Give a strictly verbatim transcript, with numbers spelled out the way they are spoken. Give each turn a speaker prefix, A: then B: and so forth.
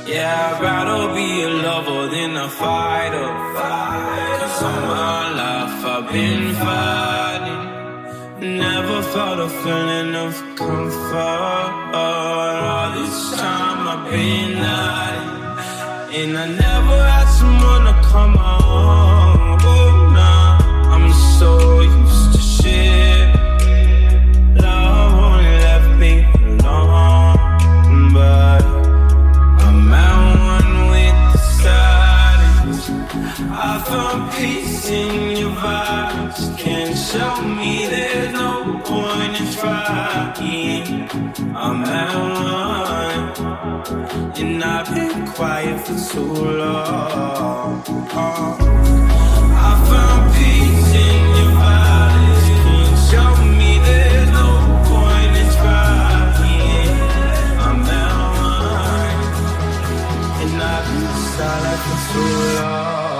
A: Yeah, I'd rather be a lover than a fighter. Cause all my life I've been fighting. Never felt a feeling of comfort. All this time I've been hiding. And I never had someone to come on. Oh, nah, I'm so used to shit. Love only left me alone. But I'm at one with the silence. I found peace in your vibes. Can't show me there's no point in trying. I'm at one, and I've been quiet for too long. I found peace in your vibes. Can't show me there's no point in trying. I'm at one, and I've been silent for too long.